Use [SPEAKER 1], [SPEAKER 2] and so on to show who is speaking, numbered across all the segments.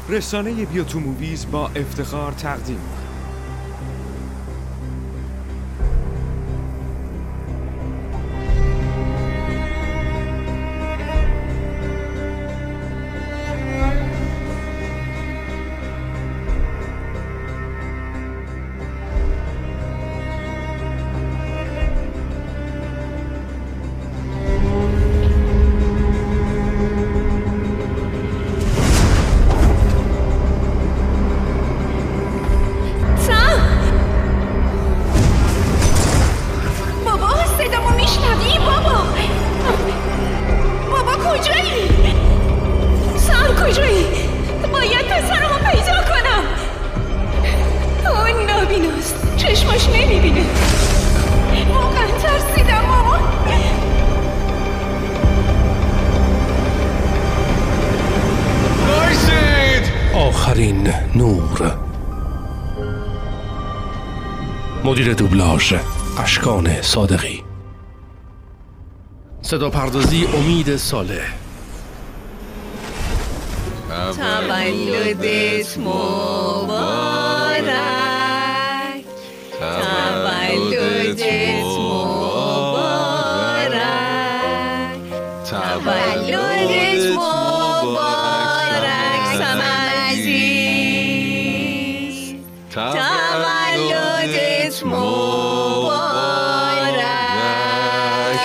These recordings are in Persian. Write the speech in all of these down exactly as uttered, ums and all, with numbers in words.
[SPEAKER 1] رسانه بیا تو موویز با افتخار تقدیم
[SPEAKER 2] آخرین نور. مدیر دوبلاژ اشکان صادقی. صدا پردازی امید صالح.
[SPEAKER 3] تولدت مبارک، تولدت مبارک، تولدت مبارک سم عزیز، تولدت مبارک.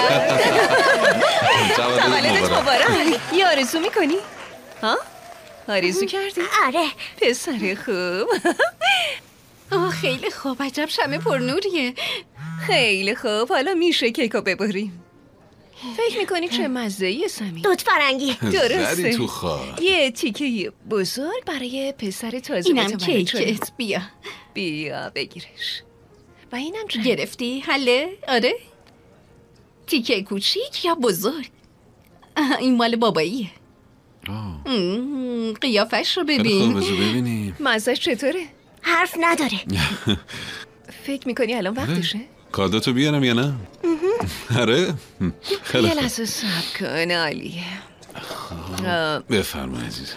[SPEAKER 3] تولدت مبارک. یه آرزو میکنی؟ ها؟ آرزو کردی؟
[SPEAKER 4] آره.
[SPEAKER 3] پسر خوب.
[SPEAKER 4] آه خیلی خوب، عجب شمع پرنوریه.
[SPEAKER 3] خیلی خوب، حالا میشه کیکو ببریم. فکر میکنی چه مزه‌ای سمی؟
[SPEAKER 4] دوت فرنگی.
[SPEAKER 3] درسته.
[SPEAKER 5] تو خواه.
[SPEAKER 3] یه تیکه بزرگ برای پسر تازه.
[SPEAKER 4] اینم کیکت. بیا
[SPEAKER 3] بیا بگیرش. و اینم چه؟
[SPEAKER 4] گرفتی؟ حله؟ آره. تیکه کوچیک یا بزرگ؟ این مال باباییه. قیافش رو ببین.
[SPEAKER 5] خیلی خوب، ببینیم
[SPEAKER 3] مزهش چطوره؟
[SPEAKER 4] حرف نداره.
[SPEAKER 3] فکر میکنی الان وقتشه؟
[SPEAKER 5] کادوتو بیارم یا نه؟ آره. خیلی
[SPEAKER 3] یه
[SPEAKER 5] خوب.
[SPEAKER 3] لحظه صبر کن. عالیه.
[SPEAKER 5] بفرما عزیزم.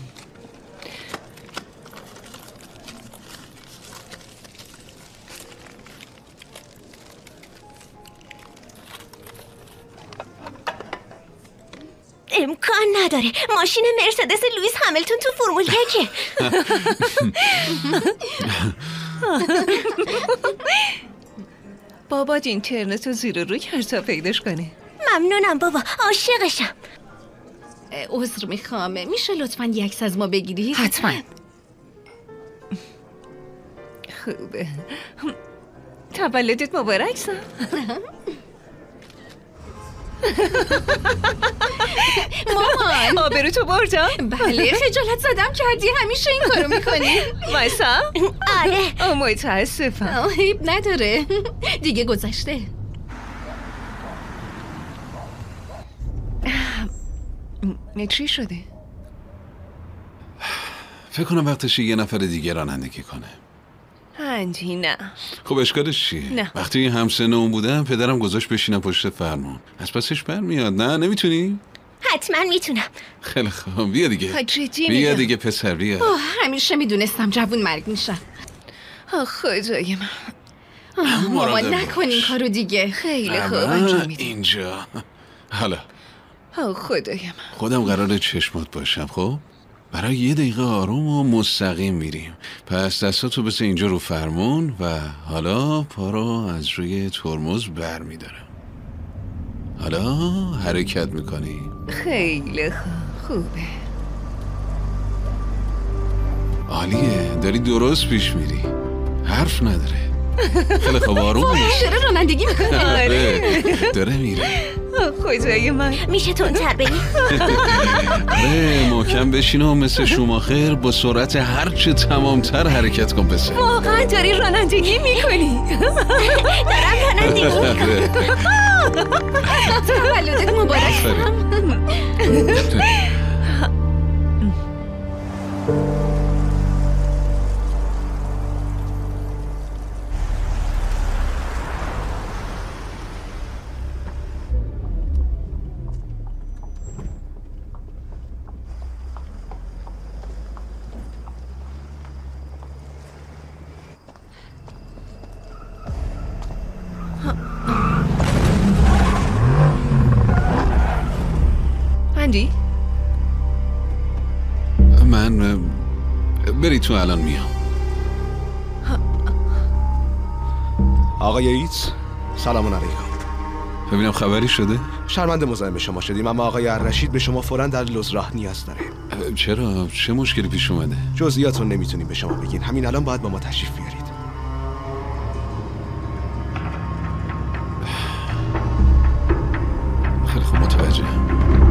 [SPEAKER 4] امکان نداره، ماشین مرسدس لوئیس همیلتون تو فرمول یکه.
[SPEAKER 3] بابات اینترنت رو زیر رو کرد تا پیداش کنه.
[SPEAKER 4] ممنونم بابا، عاشقشم. عذر میخوام، میشه لطفاً یه عکس از ما بگیری؟
[SPEAKER 3] حتما. خوبه. تولدت مبارک سام.
[SPEAKER 4] مامان
[SPEAKER 3] آبرو تو بردم؟
[SPEAKER 4] بله، خجالت زدم کردی، همیشه این کارو میکنی.
[SPEAKER 3] مایسا؟
[SPEAKER 4] آره.
[SPEAKER 3] آه متاسفم.
[SPEAKER 4] عیب نداره، دیگه گذشته.
[SPEAKER 3] چی شده؟
[SPEAKER 5] فکر کنم وقتشه یه نفر دیگه رانندگی کنه.
[SPEAKER 3] هنجی نه.
[SPEAKER 5] خب اشکالش چیه؟
[SPEAKER 3] نه.
[SPEAKER 5] وقتی همسن اون بودم پدرم گذاشت بشینم پشت فرمون. از پسش برمیاد. نه نمیتونی؟
[SPEAKER 4] حتما میتونم.
[SPEAKER 5] خیلی خوب، بیا دیگه.
[SPEAKER 3] جدی
[SPEAKER 5] بیا
[SPEAKER 3] میگم.
[SPEAKER 5] دیگه پسر بیا.
[SPEAKER 4] آه همیشه میدونستم جوون مرگ میشن.
[SPEAKER 3] آه خدای من.
[SPEAKER 4] آه مامان
[SPEAKER 5] مراقب
[SPEAKER 4] نکن این
[SPEAKER 5] باش.
[SPEAKER 4] کارو دیگه.
[SPEAKER 3] خیلی خوب
[SPEAKER 5] اما
[SPEAKER 3] انجام میدم.
[SPEAKER 5] اینجا حالا
[SPEAKER 3] آه خدای من.
[SPEAKER 5] خودم قراره چشمات باشم. خب برای یه دقیقه آروم و مستقیم میریم. پس دستاتو بس اینجا رو فرمون و حالا پا رو از روی ترمز بر میدارم. حالا حرکت میکنی.
[SPEAKER 3] خیلی خوب. خوبه.
[SPEAKER 5] عالیه، داری درست پیش میری. حرف نداره. خیلی خوب، آروم باش.
[SPEAKER 4] داره رانندگی میکنه.
[SPEAKER 3] آره.
[SPEAKER 5] داره میره.
[SPEAKER 3] آه خدای من.
[SPEAKER 4] میشه تندتر بری؟
[SPEAKER 5] آره محکم بشین و مثل شوماخر با سرعت هرچه تمامتر حرکت کن پسر.
[SPEAKER 3] واقعا داری رانندگی میکنی؟
[SPEAKER 4] دارم رانندگی میکنم. تولدت مبارک.
[SPEAKER 5] بری تو، الان میام.
[SPEAKER 6] آقای ایتس، سلام علیکم.
[SPEAKER 5] ببینم خبری شده؟
[SPEAKER 6] شرمنده مزاحم شما شدیم، اما آقای الرشید به شما فوراً در لوزراه نیاز داره.
[SPEAKER 5] چرا؟ چه مشکلی پیش اومده؟
[SPEAKER 6] جزئیات رو نمیتونیم به شما بگین، همین الان باید با ما تشریف بیارید.
[SPEAKER 5] خیلی خوب، متوجهم.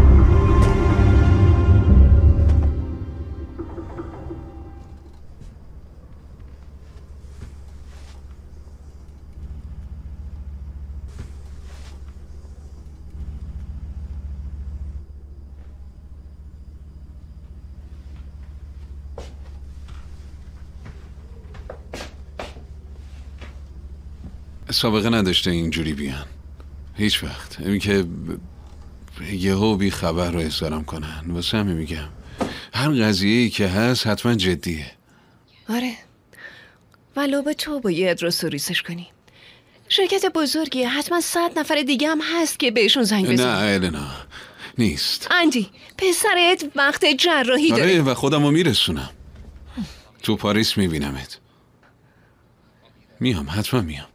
[SPEAKER 5] سابقه نداشته اینجوری بیان هیچ وقت. این که یهو بی خبر رو احضارم کنن، واسه همین میگم هر قضیه‌ای که هست حتما جدیه.
[SPEAKER 3] آره، ولو به تو باید رو سوریسش کنی. شرکت بزرگیه، حتما صد نفر دیگه هم هست که بهشون زنگ بزن.
[SPEAKER 5] نه النا نیست.
[SPEAKER 3] اندی، پسرت وقت جراحی داره.
[SPEAKER 5] آره و خودم رو میرسونم. تو پاریس میبینمت. میام، حتما میام.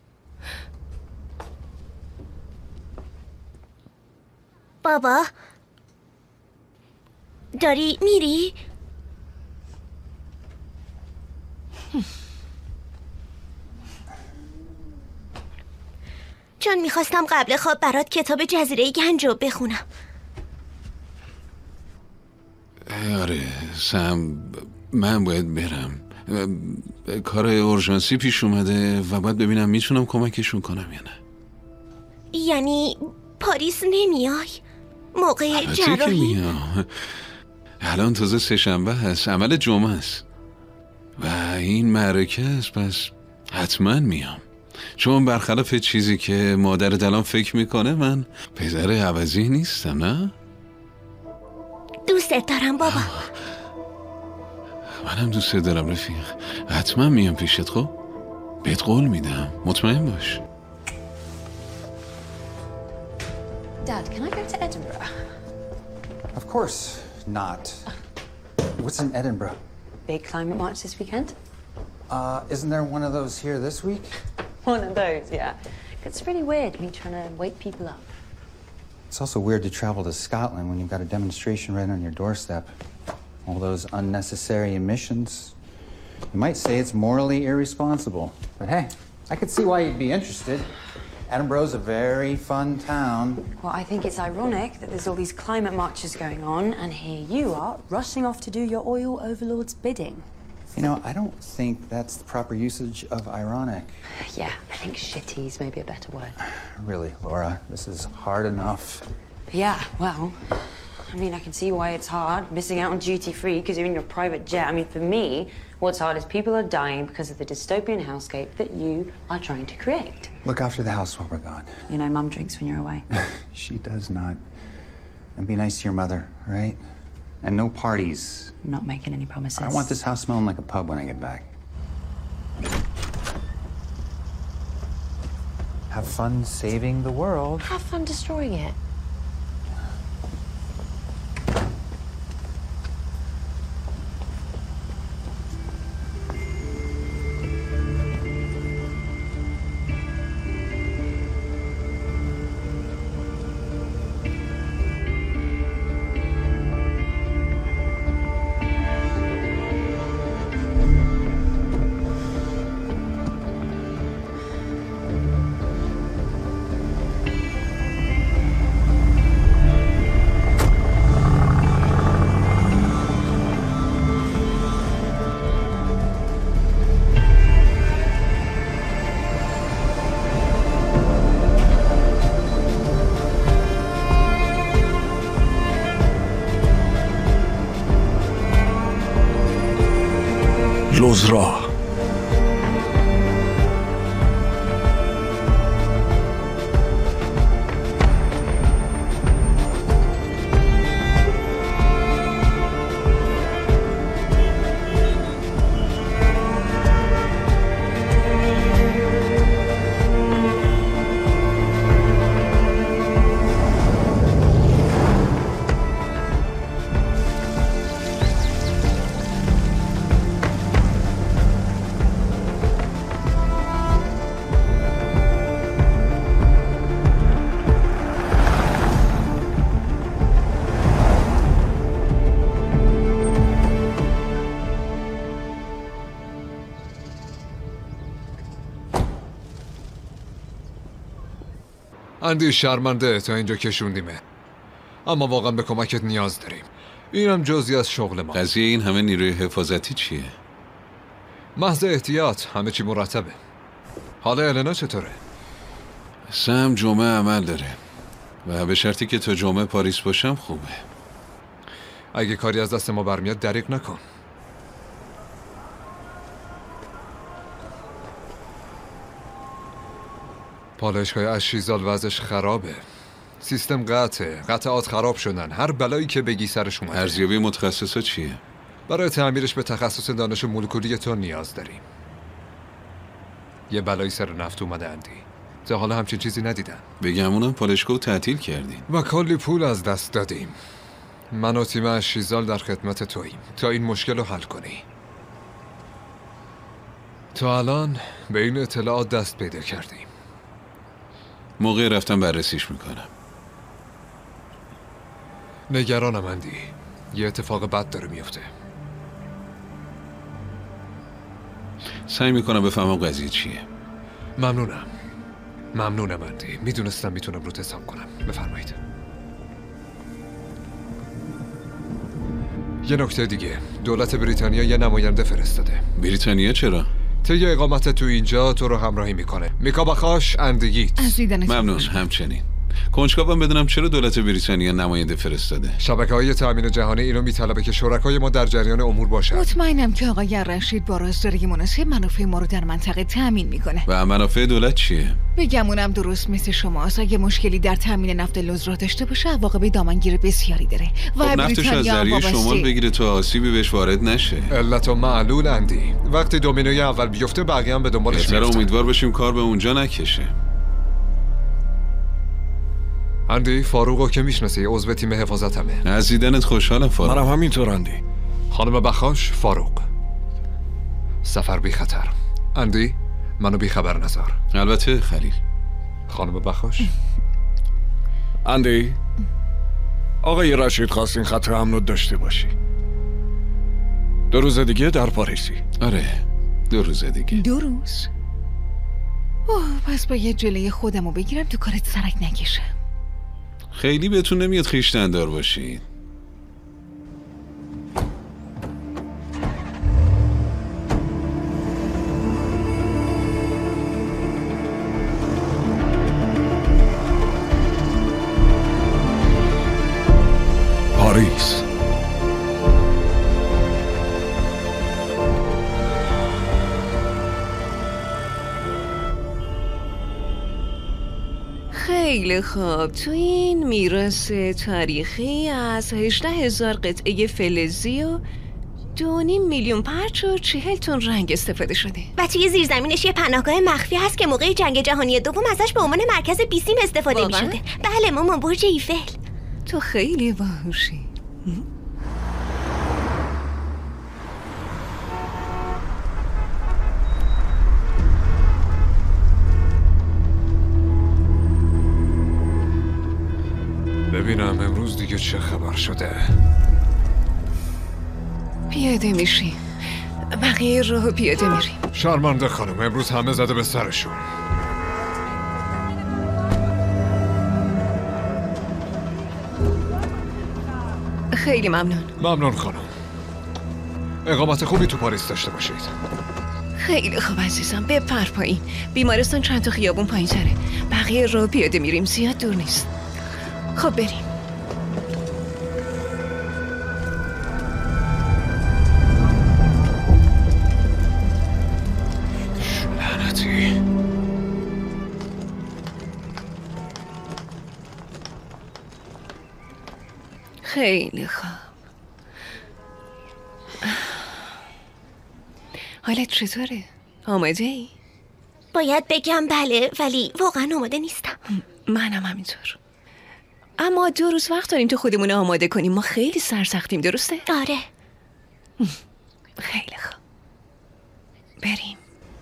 [SPEAKER 7] بابا داری میری؟ چون میخواستم قبل خواب برات کتاب جزیره گنج رو بخونم.
[SPEAKER 5] آره سم، من باید برم. کار اورژانسی پیش اومده و باید ببینم میتونم کمکشون کنم یا نه.
[SPEAKER 7] یعنی پاریس نمیای؟ موقع جراحی؟
[SPEAKER 5] میام. الان تازه سه شنبه هست، عمل جمعه است و این معرکه است، پس حتما میام. چون برخلاف چیزی که مادر دلان فکر میکنه من پدر عوضی نیستم. نه؟
[SPEAKER 7] دوستت دارم بابا.
[SPEAKER 5] منم دوست دارم رفیق. حتما میام پیشت. خب بهت قول میدم، مطمئن باش.
[SPEAKER 8] Dad, can I go to Edinburgh?
[SPEAKER 9] Of course not. What's in Edinburgh?
[SPEAKER 8] Big climate march this weekend?
[SPEAKER 9] Uh, isn't there one of those here this week?
[SPEAKER 8] One of those, yeah. It's really weird, me trying to wake people up.
[SPEAKER 9] It's also weird to travel to Scotland when you've got a demonstration right on your doorstep. All those unnecessary emissions. You might say it's morally irresponsible, but hey, I could see why you'd be interested. Edinburgh's a very fun town.
[SPEAKER 8] Well, I think it's ironic that there's all these climate marches going on, and here you are, rushing off to do your oil overlord's bidding.
[SPEAKER 9] You know, I don't think that's the proper usage of ironic.
[SPEAKER 8] Yeah, I think shitty is maybe a better word.
[SPEAKER 9] Really, Laura, this is hard enough.
[SPEAKER 8] Yeah, well, I mean, I can see why it's hard, missing out on duty-free because you're in your private jet. I mean, for me, what's hard is people are dying because of the dystopian hellscape that you are trying to create.
[SPEAKER 9] Look after the house while we're gone.
[SPEAKER 8] You know, Mum drinks when you're away.
[SPEAKER 9] She does not. And be nice to your mother, right? And no parties.
[SPEAKER 8] I'm not making any promises.
[SPEAKER 9] I want this house smelling like a pub when I get back. Have fun saving the world.
[SPEAKER 8] Have fun destroying it.
[SPEAKER 2] لوزراه.
[SPEAKER 10] اندی شرمنده تا اینجا کشوندیمه، اما واقعا به کمکت نیاز داریم. اینم جزئی از شغل ما.
[SPEAKER 5] قضیه این همه نیروی حفاظتی چیه؟
[SPEAKER 10] محض احتیاط، همه چی مرتبه. حالا النا چطوره؟
[SPEAKER 5] سم جمعه عمل داره و به شرطی که تا جمعه پاریس باشم خوبه.
[SPEAKER 10] اگه کاری از دست ما برمیاد دریغ نکن. پالایشگاه اشیزال وضعش خرابه. سیستم قطعه، قطعات خراب شدن. هر بلایی که بگی سرش اومده.
[SPEAKER 5] ارزیابی متخصصا چیه؟
[SPEAKER 10] برای تعمیرش به تخصص دانش مولکولی تو نیاز داریم. یه بلایی سر نفت اومده اندی. تا حالا همچین چیزی ندیدم.
[SPEAKER 5] بگمونم پالایشگاه تعطیل کردین
[SPEAKER 10] و کلی پول از دست دادیم. من و تیم اشیزال در خدمت توییم تا این مشکل رو حل کنی. تا الان به این اطلاعات دست پیدا کردیم.
[SPEAKER 5] موقع رفتن بررسیش میکنم.
[SPEAKER 10] نگرانم اندی. یه اتفاق بد داره میفته.
[SPEAKER 5] سعی میکنم بفهمم قضیه چیه.
[SPEAKER 10] ممنونم. ممنونم اندی. میدونستم میتونم روت حساب کنم. بفرمایید. یه نکته دیگه. دولت بریتانیا یه نماینده فرستاده.
[SPEAKER 5] بریتانیا چرا؟
[SPEAKER 10] طی اقامت تو اینجا تو رو همراهی میکنه. میکا بخاش اندگیت.
[SPEAKER 5] ممنون. همچنین. کنجکاوم بدونم چرا دولت بریتانیا نماینده فرستاده.
[SPEAKER 10] شبکه‌های تأمین جهانی اینو میطلبه که شرکای ما در جریان امور باشن.
[SPEAKER 11] مطمئنم که آقای رشید با رازداری مناسب منافع ما رو در منطقه تأمین میکنه.
[SPEAKER 5] و منافع دولت چیه؟
[SPEAKER 11] بگمونم درست مثل شماست. اگه مشکلی در تأمین نفت لوز راه داشته باشه عواقب دامنگیر بسیاری داره.
[SPEAKER 5] و خب نفتش از ذریعه شمال بگیره تا آسیبی بهش وارد نشه.
[SPEAKER 10] علت و معلول اندی. وقتی دومینوی اول بیفته بقیه هم به دنبالش میافتن.
[SPEAKER 5] امیدوار باشیم کار به اونجا نکشه.
[SPEAKER 10] اندی فاروقو که میشناسی، عضو تیم حفاظتمه.
[SPEAKER 5] از دیدنت خوشحالم فاروق.
[SPEAKER 12] منم همینطور اندی.
[SPEAKER 10] خانم بخاش، فاروق. سفر بی خطر. اندی منو بی خبر نذار.
[SPEAKER 5] البته خلیل.
[SPEAKER 10] خانم بخاش.
[SPEAKER 12] اندی آقای رشید خواست این خط امن رو داشته باشی. دو روز دیگه در پاریسی.
[SPEAKER 5] آره دو روز دیگه.
[SPEAKER 11] دو روز؟ اوه پس باید جلوی خودمو بگیرم تو کارت سرک نکشه.
[SPEAKER 5] خیلی بهتون نمیاد خویشتن‌دار باشید.
[SPEAKER 12] پاریس.
[SPEAKER 3] خیلی خوب. تو این میراث تاریخی از هجده هزار قطعه فلزی و دو نیم میلیون پرچ و چهل تن رنگ استفاده شده.
[SPEAKER 7] و توی زیرزمینش یه پناهگاه مخفی هست که موقع جنگ جهانی دوم ازش به عنوان مرکز بیسیم استفاده می شده. بله مامان، برج ایفل.
[SPEAKER 3] تو خیلی باهوشی.
[SPEAKER 10] ببینم امروز دیگه چه خبر شده.
[SPEAKER 3] پیاده میشیم. بقیه راه پیاده میریم.
[SPEAKER 10] شرمنده خانم، امروز همه زده به سرشون.
[SPEAKER 3] خیلی ممنون.
[SPEAKER 10] ممنون خانم. اقامت خوبی تو پاریس داشته باشید.
[SPEAKER 3] خیلی خوب عزیزم، بپر پایین. بیمارستان چند تا خیابون پایین تره. بقیه راه پیاده میریم، زیاد دور نیست. خب بریم.
[SPEAKER 10] لعنتی.
[SPEAKER 3] خیلی خوب. حالت چطوره؟ آماده ای؟
[SPEAKER 7] باید بگم بله، ولی واقعا آماده نیستم.
[SPEAKER 3] منم همینطور. اما دو روز وقت داریم تا خودمون آماده کنیم. ما خیلی سرسختیم، درسته؟
[SPEAKER 7] آره.
[SPEAKER 3] خیلی خوب. بریم.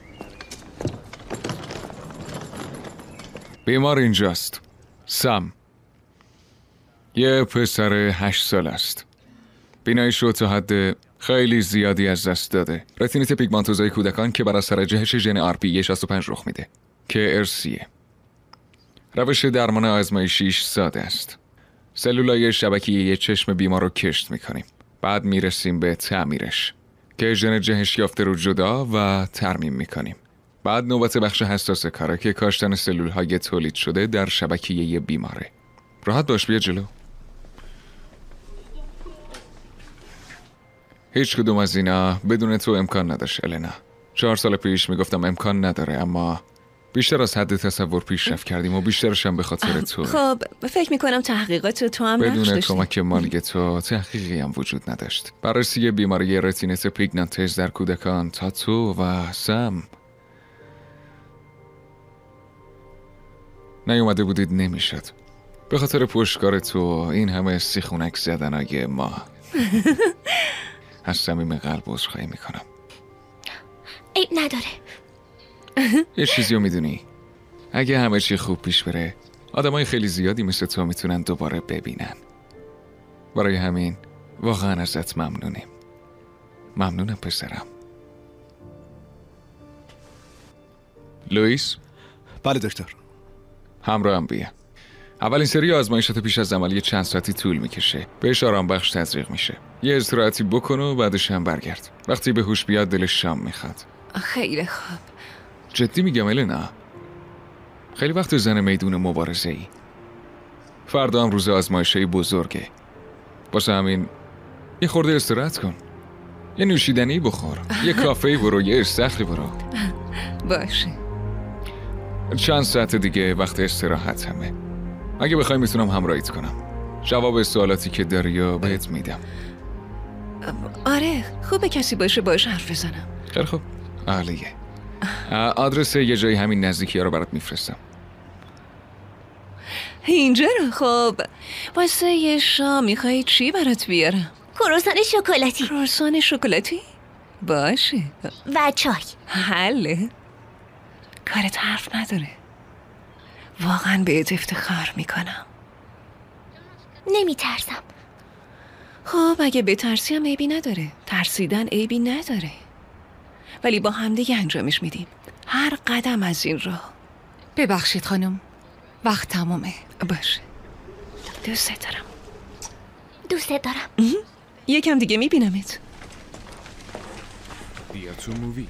[SPEAKER 12] بیمار اینجاست. سم. یه پسر هشت سال است. بینایش رو تا حد خیلی زیادی از دست داده. رتینیت پیگمانتوزای کودکان که بر اثر جهش ژن آر پی شصت و پنج رخ میده که ارسیه. روش درمان آزمایشیش ساده است. سلولای شبکیه چشم بیمار رو کشت میکنیم. بعد میرسیم به تعمیرش که ژن جهش یافته رو جدا و ترمیم میکنیم. بعد نوبت بخش حساس کاره که کاشتن سلولهای تولید شده در شبکیه بیماره. راحت باش، بیا جلو. هیچ کدوم از اینا بدون تو امکان نداشت النا. چهار سال پیش میگفتم امکان نداره، اما بیشتر از حد تصور پیشرفت کردیم و بیشترش هم به خاطر تو.
[SPEAKER 3] خب فکر میکنم تحقیقات تو هم نقش
[SPEAKER 12] بدون
[SPEAKER 3] داشتی.
[SPEAKER 12] کمک مالی تو تحقیقی هم وجود نداشت. بررسی بیماری رتینیت پیگمنتوز در کودکان تا تو و سم نیومده بودید نمیشد. به خاطر پشتکار تو این همه سیخونک زدنای ما. از صمیم قلب عذرخواهی میکنم.
[SPEAKER 7] عیب نداره.
[SPEAKER 12] یه چیزی رو میدونی؟ اگه همه چی خوب پیش بره، آدمای خیلی زیادی مثل تو میتونن دوباره ببینن. برای همین واقعا ازت ممنونیم. ممنونم پسرم. لوئیس؟
[SPEAKER 6] بله دکتر.
[SPEAKER 12] همراه هم بیا. اولین سری آزمایشات پیش از عمل یه چند ساعتی طول میکشه. بهش آرام بخش تزریق میشه. یه استراحتی بکن و بعدش هم برگرد. وقتی به هوش بیاد دلش شام میخواد.
[SPEAKER 3] خیلی خوب.
[SPEAKER 12] جدی میگم النا. خیلی وقت زن میدون مبارزه ای. فردا هم روز آزمایشی بزرگه. واسه همین یه خورده استراحت کن. یه نوشیدنی بخور. یه کافه برو، یه استخری برو.
[SPEAKER 3] باشه.
[SPEAKER 12] چند ساعت دیگه وقت استراحت همه. اگه بخوای میتونم همراهیت کنم. جواب سوالاتی که داری و بهت میدم.
[SPEAKER 3] آره خوبه کسی باشه باش حرف بزنم.
[SPEAKER 12] خیلی خوب. عالیه. آدرس یه جایی همین نزدیکی ها رو برات میفرستم.
[SPEAKER 3] اینجا رو؟ خب واسه یه شام میخوای چی برات بیارم؟
[SPEAKER 7] کروسان شکلاتی.
[SPEAKER 3] کروسان شکلاتی؟ باشه.
[SPEAKER 7] و چای.
[SPEAKER 3] حله. کارت حرف نداره. واقعا بهت افتخار میکنم.
[SPEAKER 7] نمیترسم.
[SPEAKER 3] خب اگه بترسی هم عیبی نداره. ترسیدن عیبی نداره. ولی با همدیگه انجامش میدیم. هر قدم از این راه.
[SPEAKER 11] ببخشید خانم، وقت تمومه.
[SPEAKER 3] باشه. دوست دارم.
[SPEAKER 7] دوست دارم.
[SPEAKER 3] یکم دیگه میبینمت.
[SPEAKER 1] بیا تو موویز.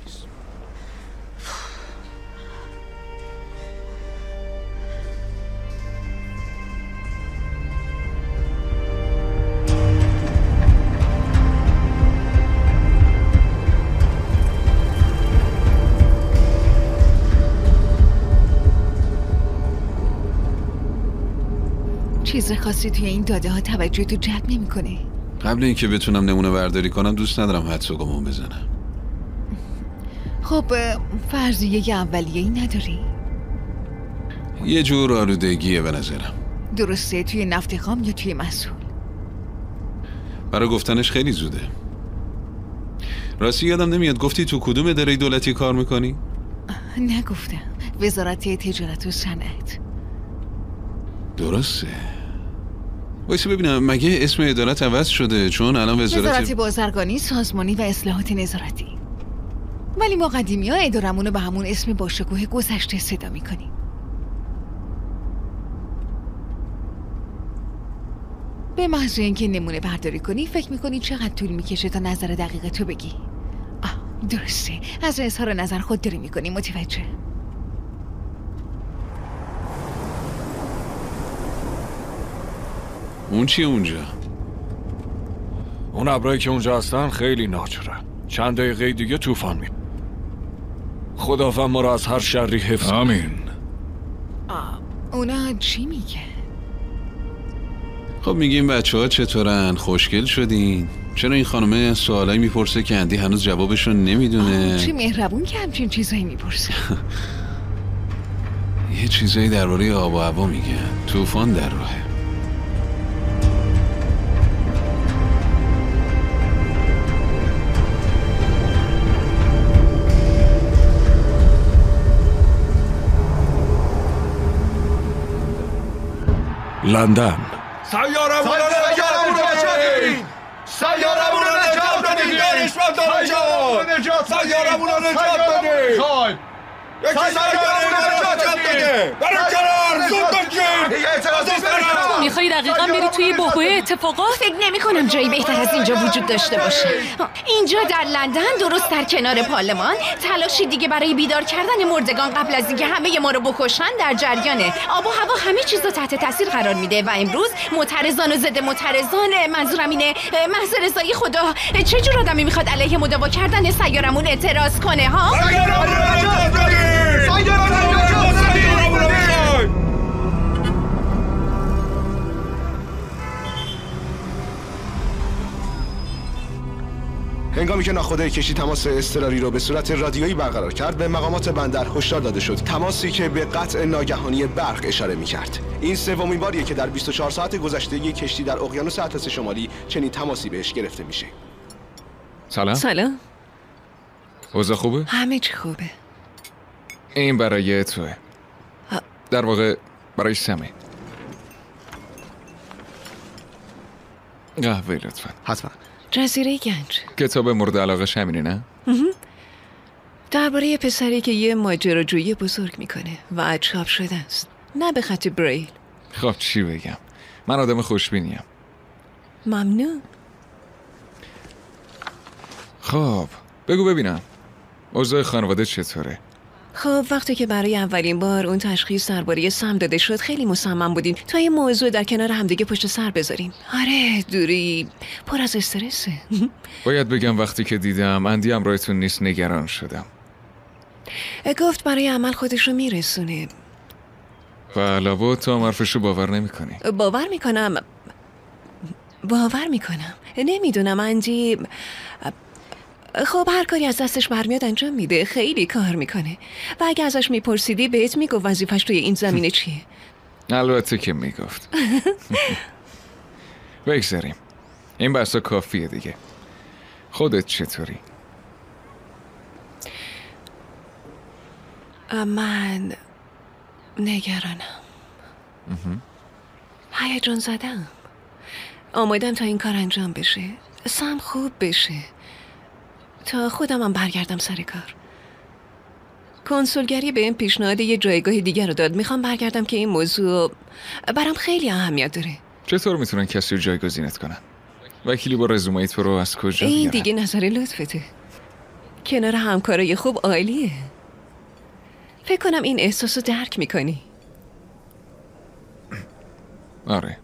[SPEAKER 11] چیز خاصی توی این داده ها توجه تو جلب نمیکنه.
[SPEAKER 5] قبل اینکه بتونم نمونه برداری کنم دوست ندارم حدس و گمان بزنم.
[SPEAKER 11] خب فرضیه اولیه ای نداری؟
[SPEAKER 5] یه جور آلودگیه به نظرم.
[SPEAKER 11] درسته توی نفت خام یا توی محصول؟
[SPEAKER 5] برای گفتنش خیلی زوده. راستی یادم نمیاد گفتی تو کدوم اداره دولتی کار میکنی؟
[SPEAKER 11] نگفتم. وزارت تجارت و صنعت.
[SPEAKER 5] درسته. وایسا ببینم مگه اسم ادارت عوض شده؟ چون الان وزارت
[SPEAKER 11] وزارت بازرگانی، سازمانی و اصلاحات نظارتی. ولی ما قدیمی ها ادارمونو به همون اسم باشکوه گذشته صدا میکنیم. به محض اینکه نمونه برداری کنی فکر میکنی چقدر طول میکشه تا نظر دقیق تو بگی؟ آه درسته. از اظهار نظر خود داری میکنی. متوجه.
[SPEAKER 5] اون چیه اونجا؟
[SPEAKER 13] اون ابرایی که اونجا هستن خیلی ناجوره. چند دقیقه دیگه طوفان می خداوند ما رو از هر شری حفظ کنه.
[SPEAKER 12] آمین.
[SPEAKER 11] آه اونا چی میگه؟
[SPEAKER 5] خب میگیم بچه ها چطورن؟ خوشگل شدین؟ چرا این خانمه سوالایی میپرسه که اندی هنوز جوابشو نمیدونه؟
[SPEAKER 11] چه مهربون که همچین چیزایی میپرسه.
[SPEAKER 5] یه چیزایی درباره آب و هوا میگن. طوفان در راهه.
[SPEAKER 13] لندن.
[SPEAKER 14] سیارمون رو نجات سیارمون رو نجات بدید. سیارمون رو نجات بدید. یکی سیارمون رو نجات بده. برای کنار زود
[SPEAKER 4] تو میخوای دقیقا بری توی بحبوحه اتفاقات؟
[SPEAKER 11] فکر نمی کنم جایی بهتر از اینجا وجود داشته باشه. اینجا در لندن درست در کنار پارلمان تلاشی دیگه برای بیدار کردن مردگان قبل از اینکه همه ما رو بکشن در جریانه. آب و هوا همه چیز رو تحت تاثیر قرار میده و امروز معترضان و ضد معترضان، منظورم اینه محض رضای خدا، چه جور آدمی میخواد علیه مداوا کردن سیارمون اعتراض کنه ها؟
[SPEAKER 14] سیارمون رو نجات بدید! سیارمون رو نجات بدید!
[SPEAKER 6] هنگامی که ناخدای کشتی تماس اضطراری رو به صورت رادیویی برقرار کرد، به مقامات بندر هشدار داده شد. تماسی که به قطع ناگهانی برق اشاره می‌کرد. این سومین باریه که در بیست و چهار ساعت گذشته یک کشتی در اقیانوس اطلس شمالی چنین تماسی بهش گرفته میشه.
[SPEAKER 12] سلام.
[SPEAKER 3] سلام.
[SPEAKER 12] اوضاع خوبه؟
[SPEAKER 3] همه چی خوبه.
[SPEAKER 12] این برای توه. در واقع برای سمه. قهوه لطفا.
[SPEAKER 6] حتما.
[SPEAKER 3] جزیره گنج.
[SPEAKER 12] کتاب مورد علاقه همینه نه؟
[SPEAKER 3] درباره پسری که یه ماجراجویی بزرگ میکنه و چاپ شده است، نه به خط بریل.
[SPEAKER 12] خب چی بگم، من آدم خوشبینیم.
[SPEAKER 3] ممنون.
[SPEAKER 12] خب بگو ببینم اوضاع خانواده چطوره؟
[SPEAKER 3] خب وقتی که برای اولین بار اون تشخیص درباره سم داده شد خیلی مصمم بودیم تا این موضوع در کنار همدیگه پشت سر بذاریم. آره دوری پر از استرسه.
[SPEAKER 12] باید بگم وقتی که دیدم اندی همراهتون نیست نگران شدم.
[SPEAKER 3] گفت برای عمل خودش رو میرسونه.
[SPEAKER 12] و علاوه تو حرفشو باور نمی کنی؟
[SPEAKER 3] باور میکنم باور میکنم نمیدونم اندی خب هر کاری از دستش برمیاد انجام میده، خیلی کار میکنه و اگه ازش میپرسیدی بهت میگفت وظیفش توی این زمینه چیه.
[SPEAKER 12] البته که میگفت. بگذاریم این بحثا کافیه دیگه. خودت چطوری؟
[SPEAKER 3] من نگرانم، هیجان زدم، آمادم تا این کار انجام بشه، سم خوب بشه تا خودم هم برگردم سر کار. کنسولگری به این پیشنهاد یه جایگاه دیگر رو داد. میخوام برگردم که این موضوع برام خیلی اهمیت داره.
[SPEAKER 12] چطور میتونن کسی رو جایگزینت کنن؟ وکیلی با رزومه تو رو از کجا
[SPEAKER 3] این
[SPEAKER 12] بیارن؟
[SPEAKER 3] دیگه نظر لطفته. کنار همکارای خوب عالیه. فکر کنم این احساس رو درک میکنی.
[SPEAKER 12] آره.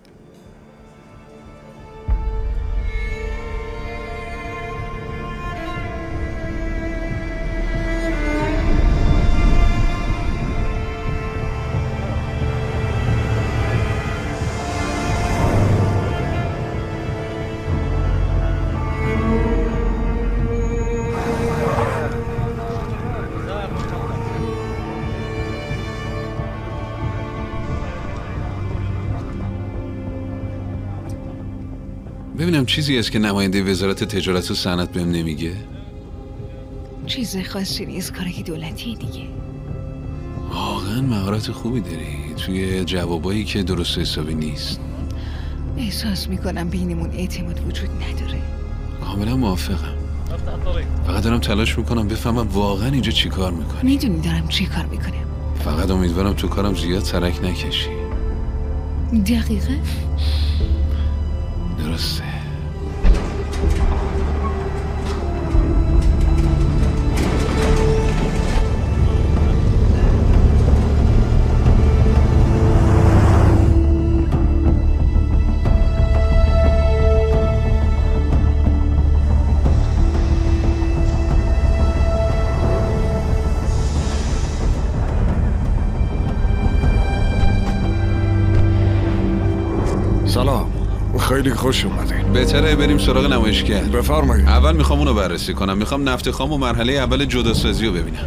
[SPEAKER 5] ببینم چیزی است که نماینده وزارت تجارت و صنعت بهم نمیگه؟
[SPEAKER 11] چیز خاصی نیست، کاری دولتی دیگه.
[SPEAKER 5] واقعا مهارت خوبی داری توی جوابایی که درست حسابی نیست.
[SPEAKER 11] احساس میکنم بینمون اعتماد وجود نداره.
[SPEAKER 5] کاملا موافقم. فقط دارم تلاش میکنم بفهمم واقعا اینجا چی کار میکنی.
[SPEAKER 11] میدونی دارم چی کار میکنم.
[SPEAKER 5] فقط امیدوارم تو کارم زیاد ترک نکشی.
[SPEAKER 11] دقیقا
[SPEAKER 5] درسته.
[SPEAKER 13] سلام، خیلی خوش اومدین.
[SPEAKER 5] بهتره بریم سراغ نمایشگر.
[SPEAKER 13] بفرمایید.
[SPEAKER 5] اول میخوام اونو بررسی کنم. میخوام نفت خام و مرحله اول جداسازی رو ببینم.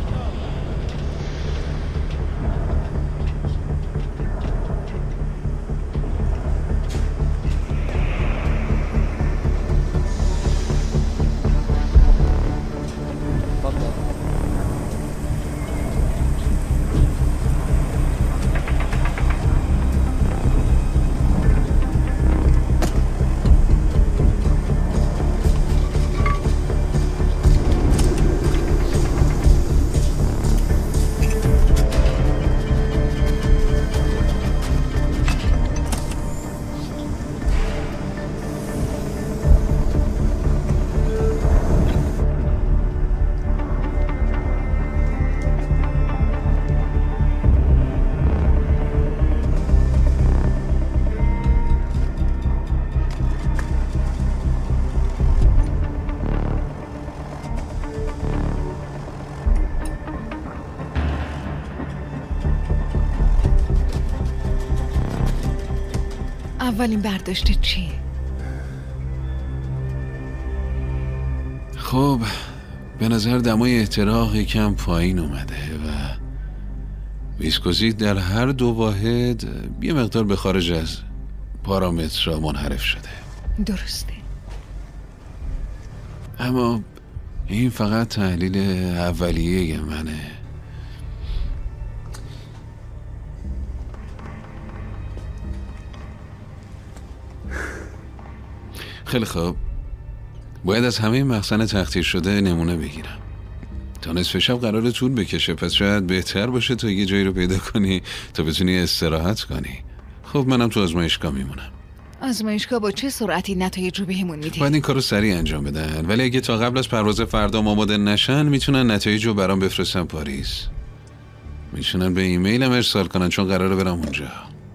[SPEAKER 3] اولین برداشت چیه؟
[SPEAKER 5] خب به نظر دمای احتراق یکم پایین اومده و ویسکوزیت در هر دو واحد یه مقدار به خارج از پارامترها منحرف شده.
[SPEAKER 3] درسته.
[SPEAKER 5] اما این فقط تحلیل اولیه منه. خیلی خوب، باید از همه مخزن تخدیر شده نمونه بگیرم. تا نصف شب قراره طول بکشه، پس شاید بهتر باشه تا یه جایی رو پیدا کنی تا بتونی استراحت کنی. خب منم تو آزمایشگاه میمونم.
[SPEAKER 3] آزمایشگاه با چه سرعتی نتایج رو بهمون میده؟
[SPEAKER 5] باید این کارو سریع انجام بدن، ولی اگه تا قبل از پرواز فردا آماده نشن میتونن نتایج رو برام بفرستن پاریس. میتونن به ایمیلم ارسال کنن چون قراره برم اونجا.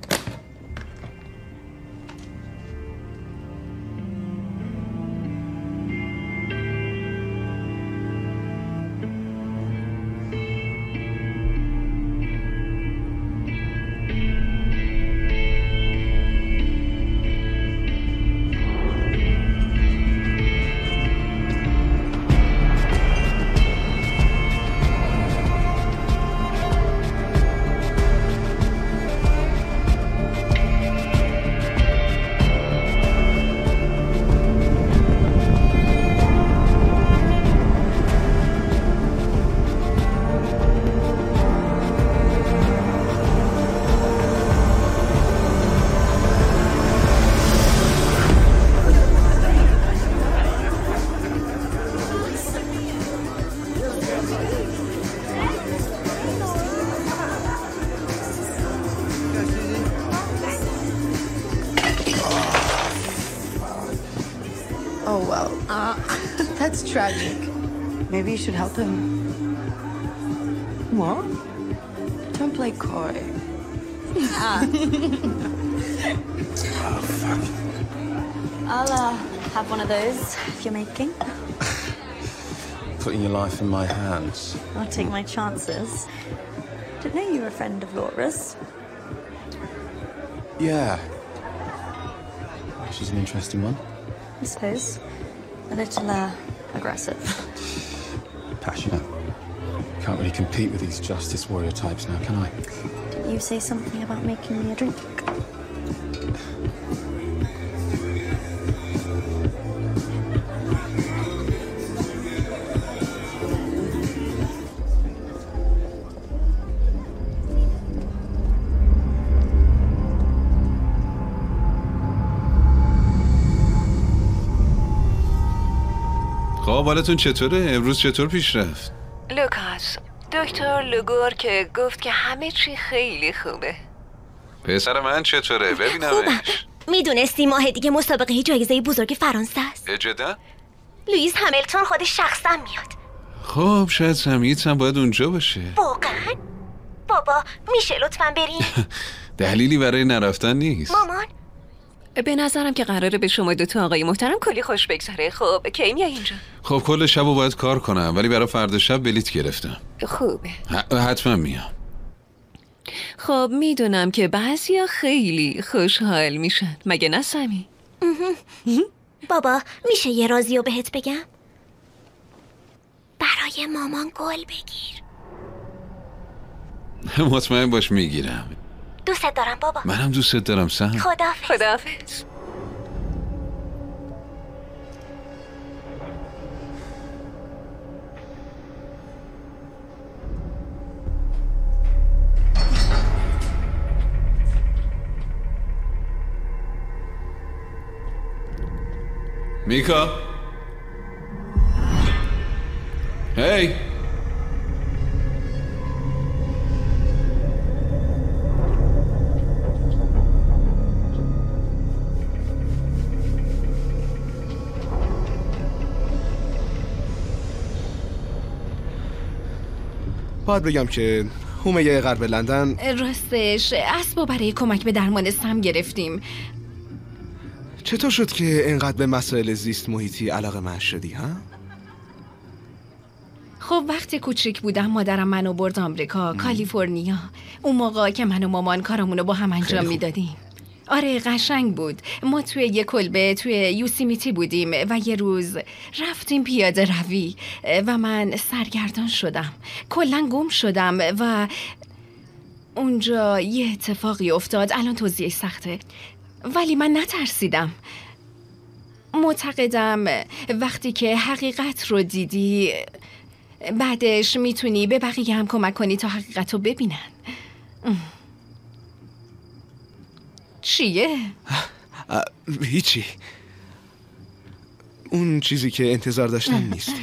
[SPEAKER 15] Oh, well, uh, that's tragic. Maybe you should help him. What? Don't play coy.
[SPEAKER 16] Ah.
[SPEAKER 15] Oh, fuck.
[SPEAKER 16] I'll uh, have one of those if you're making.
[SPEAKER 17] Putting your life in my hands.
[SPEAKER 16] I'll take my chances. Didn't know you were a friend of Laura's.
[SPEAKER 17] Yeah. She's an interesting one.
[SPEAKER 16] I suppose. A little, uh, aggressive.
[SPEAKER 17] Passionate. Can't really compete with these justice warrior types now, can I?
[SPEAKER 16] Didn't you say something about making me a drink?
[SPEAKER 5] خب حالتون چطوره؟ امروز چطور پیش رفت؟
[SPEAKER 3] لوکاس، دکتر لوگور که گفت که همه چی خیلی خوبه.
[SPEAKER 5] پسر من چطوره؟ ببینمش.
[SPEAKER 7] میدونستی ماه دیگه مسابقه جایزه بزرگ فرانسه است؟
[SPEAKER 5] جدا؟
[SPEAKER 7] لوئیس همیلتون خودش شخصا میاد.
[SPEAKER 5] خب شاید سمیت هم باید اونجا باشه.
[SPEAKER 7] واقعا؟ بابا میشه لطفاً بریم؟
[SPEAKER 5] دلیلی برای نرفتن نیست.
[SPEAKER 7] مامان؟
[SPEAKER 3] به نظرم که قراره به شما دوتا آقای محترم کلی خوش بگذره. خب کی میای اینجا؟
[SPEAKER 5] خب کل شب رو باید کار کنم، ولی برای فردا شب بلیت گرفتم.
[SPEAKER 3] خوبه.
[SPEAKER 5] حتما میام.
[SPEAKER 3] خب میدونم که بعضیا خیلی خوشحال میشن، مگه نه سمی؟
[SPEAKER 7] بابا میشه یه رازی رو بهت بگم؟ برای مامان گل بگیر.
[SPEAKER 5] مطمئن باش میگیرم.
[SPEAKER 7] دوست دارم بابا.
[SPEAKER 5] منم دوست دارم سم.
[SPEAKER 7] خداحافظ.
[SPEAKER 3] خداحافظ.
[SPEAKER 5] میکا. هی.
[SPEAKER 6] باید بگم که حومه غرب لندن
[SPEAKER 11] راستش اسبا برای کمک به درمان سم گرفتیم.
[SPEAKER 6] چطور شد که اینقدر به مسائل زیست محیطی علاقه من شدی ها؟
[SPEAKER 11] خب وقتی کوچیک بودم مادرم منو برد آمریکا، کالیفرنیا. اون موقع که من و مامان کارمونو با هم انجام میدادیم. آره قشنگ بود. ما توی یه کلبه توی یوسیمیتی بودیم و یه روز رفتیم پیاده روی و من سرگردان شدم، کلاً گم شدم و اونجا یه اتفاقی افتاد. الان توضیحش سخته ولی من نترسیدم. معتقدم وقتی که حقیقت رو دیدی بعدش میتونی به بقیه هم کمک کنی تا حقیقت رو ببینن. چیه؟
[SPEAKER 6] هیچی. اون چیزی که انتظار داشتم نیست.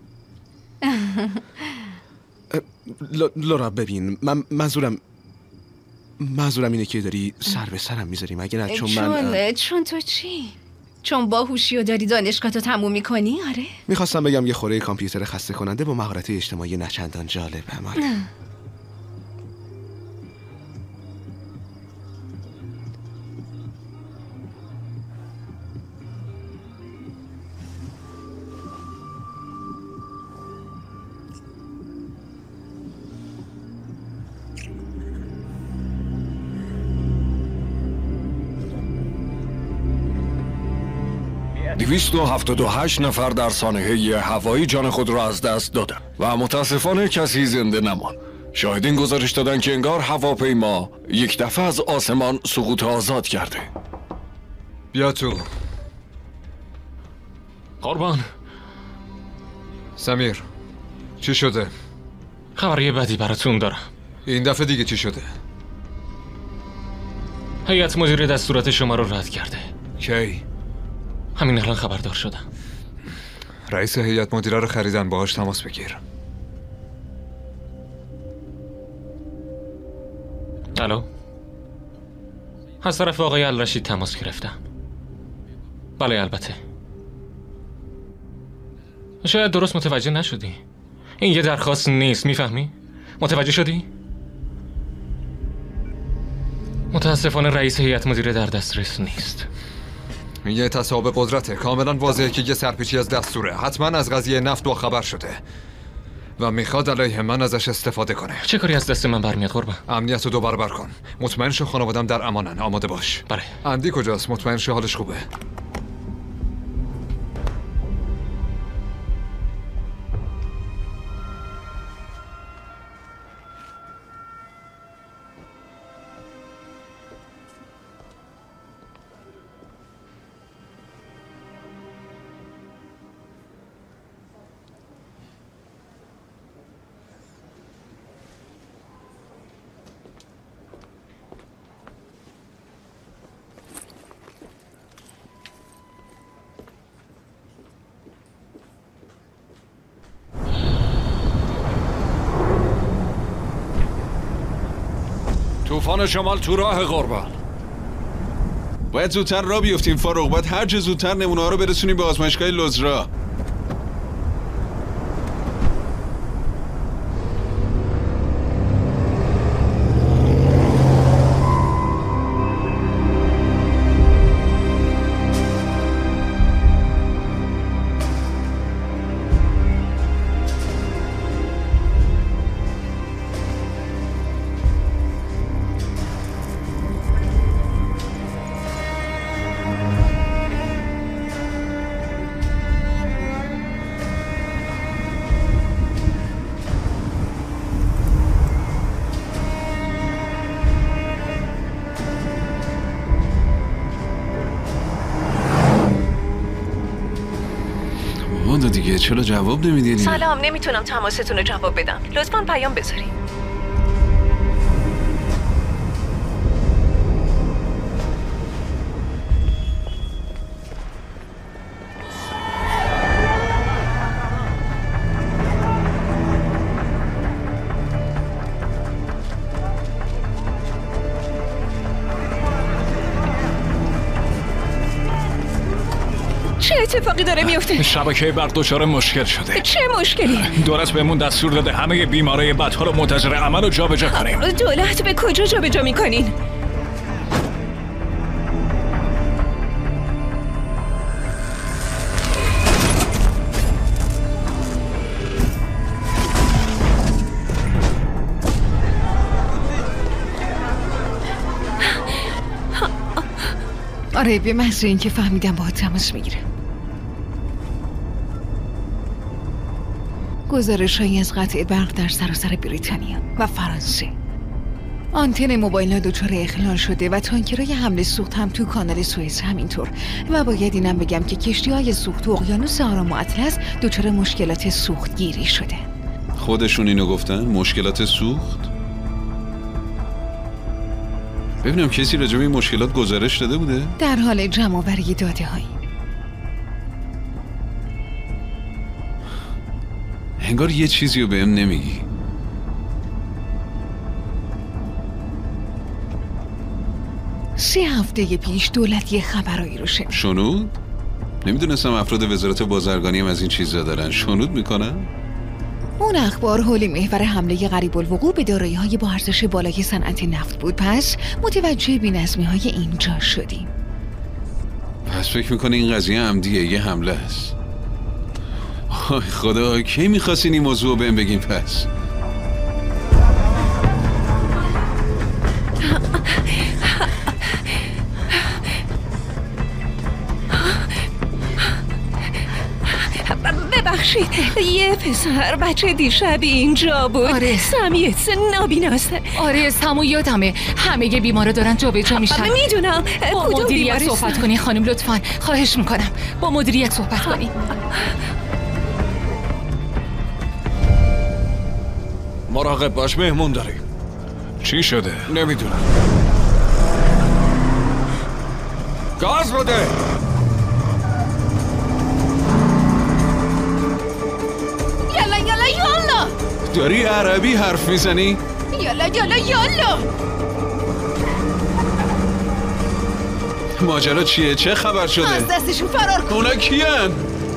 [SPEAKER 6] لورا ببین، من منظورم منظورم اینه که داری سر به سرم میذاری مگه نه؟ چون من
[SPEAKER 11] چون, چون تو چی؟ چون باهوشی و داری دانشگاهتو تموم میکنی؟ آره؟
[SPEAKER 6] میخواستم بگم یه خوره کامپیوتر خسته کننده با مهارت اجتماعی نچندان جالب همه.
[SPEAKER 13] دویست و هفتاد و هشت نفر در سانحه هوایی جان خود را از دست دادند و متاسفانه کسی زنده نماند. شاهدین گزارش دادند که انگار هواپیما یک دفعه از آسمان سقوط آزاد کرده.
[SPEAKER 10] بیا تو.
[SPEAKER 13] قربان.
[SPEAKER 10] سمیر چی شده؟
[SPEAKER 18] خبری بدی براتون دارم.
[SPEAKER 10] این دفعه دیگه چی شده؟
[SPEAKER 18] هیئت مدیره دستورات شما رو رد کرده.
[SPEAKER 10] کی؟
[SPEAKER 18] همین الان خبردار شدم.
[SPEAKER 10] رئیس هیئت مدیره رو خریدن، باهاش تماس بگیر.
[SPEAKER 18] الو، از طرف آقای الرشید تماس گرفتم. بله البته. شاید درست متوجه نشدی. این یه درخواست نیست، میفهمی؟ متوجه شدی؟ متاسفانه رئیس هیئت مدیره در دسترس نیست.
[SPEAKER 10] این یه تصاحب قدرته. کاملا واضحه که یه سرپیچی از دستوره. حتما از قضیه نفت با خبر شده و میخواد علیه من ازش استفاده کنه.
[SPEAKER 18] چه کاری از دست من برمیاد قربان؟
[SPEAKER 10] امنیت رو دو برابر کن. مطمئن شو خانوادم در امانن. آماده باش.
[SPEAKER 18] بله.
[SPEAKER 10] اندی کجاست؟ مطمئن شو حالش خوبه.
[SPEAKER 13] طوفان شمال تو راه قربان.
[SPEAKER 5] باید زودتر راه بیفتیم فاروق. باید هر چه زودتر نمونه ها رو برسونیم به آزمایشگاه لوزرا. دیگه چرا جواب نمیدین؟
[SPEAKER 3] سلام، نمیتونم تماستون رو جواب بدم. لطفاً پیام بذارین. چه اتفاقی داره میفته؟
[SPEAKER 13] شبکه برق دچار مشکل شده.
[SPEAKER 3] چه مشکلی؟
[SPEAKER 13] دولت بهمون دستور داده همه بیمارای بدها رو منتظر عمل رو جابجا کنیم.
[SPEAKER 3] دولت به کجا جابجا میکنین؟
[SPEAKER 11] آره به محض اینکه فهمیدم باهات تماس میگیرم. گزارش‌هایی از قطع برق در سراسر بریتانیا و فرانسه. آنتن موبایل‌ها دچار اخلال شده و تانکرهای حمل سوخت هم تو کانال سوئز همینطور. و باید اینم بگم که کشتی‌های سوخت تو اقیانوس آرام و اطلس دچار مشکلات سوختگیری شده.
[SPEAKER 5] خودشون اینو گفتن؟ مشکلات سوخت؟ ببینم کسی راجع به این مشکلات گزارش داده بوده؟
[SPEAKER 11] در حال جمع‌آوری داده‌هایی.
[SPEAKER 5] انگار یه چیزی رو بهم نمیگی.
[SPEAKER 11] سه هفته پیش دولت یه خبرایی رو شنید.
[SPEAKER 5] شنود؟ نمیدونستم افراد وزارت بازرگانی هم از این چیزا دارن. شنود میکنن؟
[SPEAKER 11] اون اخبار حول محور حمله قریب الوقوع به دارایی‌های با ارزش بالای صنعت نفت بود. پس متوجه بی‌نظمی‌های اینجا شدیم.
[SPEAKER 5] پس فکر میکنه این قضیه عمدیه، یه حمله است. آی خدا، کی میخواستین این موضوع رو بهم بگین پس؟
[SPEAKER 3] ببخشید، یه پسر بچه دیشب اینجا بود.
[SPEAKER 11] آره
[SPEAKER 3] سمیت نابیناسته.
[SPEAKER 11] آره سمو یادمه. همه ی بیمارا دارن جا به جا میشن.
[SPEAKER 3] میدونم.
[SPEAKER 11] با مدیریت صحبت کنی خانم لطفاً. خواهش میکنم با مدیریت صحبت کنی.
[SPEAKER 13] مراقب باش، مهمون داریم.
[SPEAKER 12] چی شده؟
[SPEAKER 13] نمیدونم. گاز بده.
[SPEAKER 11] یالا یالا یالا.
[SPEAKER 5] داری عربی حرف میزنی؟
[SPEAKER 11] یالا یالا یالا.
[SPEAKER 5] ماجرا چیه؟ چه خبر شده؟
[SPEAKER 11] از دستشون فرار کن.
[SPEAKER 5] اونا کیان؟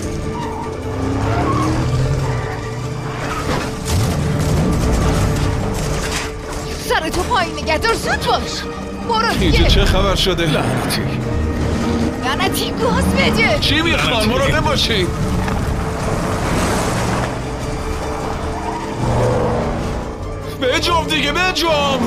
[SPEAKER 11] سر تو پایین نگه دار، زود باش. برو دیگه.
[SPEAKER 5] اینجا چه خبر شده؟
[SPEAKER 13] لعنتی
[SPEAKER 11] لعنتی گاز بده.
[SPEAKER 5] چی میخوان؟ مراقب باشین. بجام دیگه، بجام.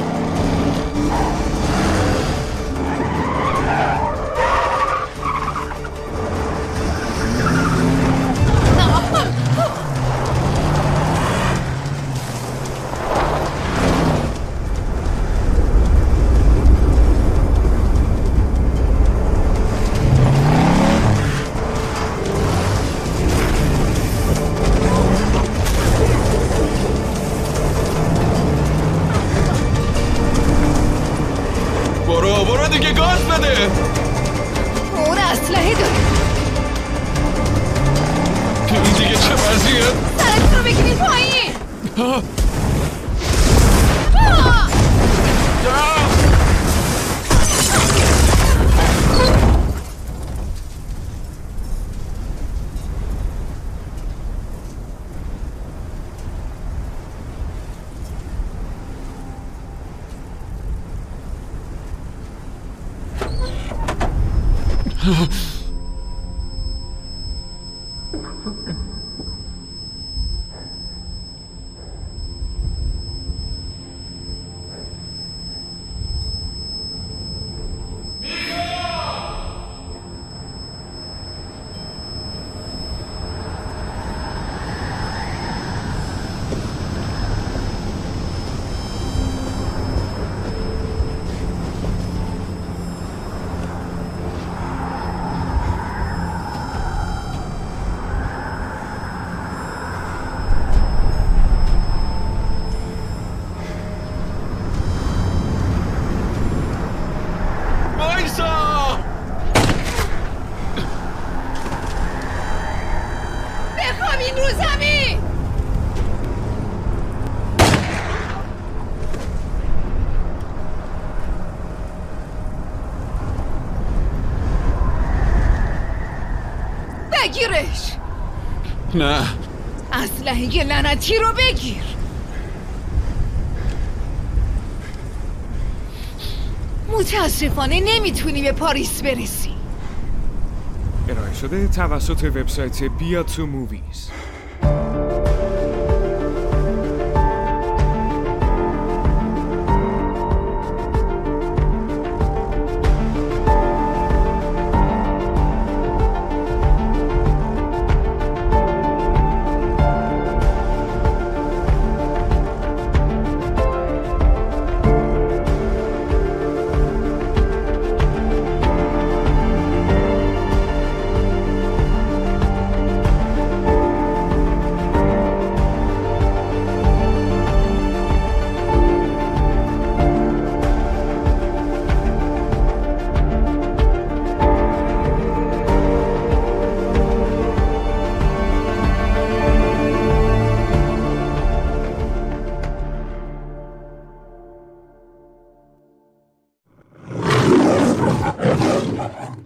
[SPEAKER 5] دیگه گاز بده.
[SPEAKER 11] اون اسلحه داره.
[SPEAKER 5] این دیگه چه وضعیه؟
[SPEAKER 11] سرت رو بگیرید پایین.
[SPEAKER 5] آه.
[SPEAKER 11] آه. بخوابین رو زمین. بگیرش.
[SPEAKER 5] نه.
[SPEAKER 11] اسلحه لعنتی رو بگیر. متاسفانه نمیتونی به پاریس برسی.
[SPEAKER 1] ارائه شده توسط وبسایت بیا تو موویز.
[SPEAKER 17] Papa.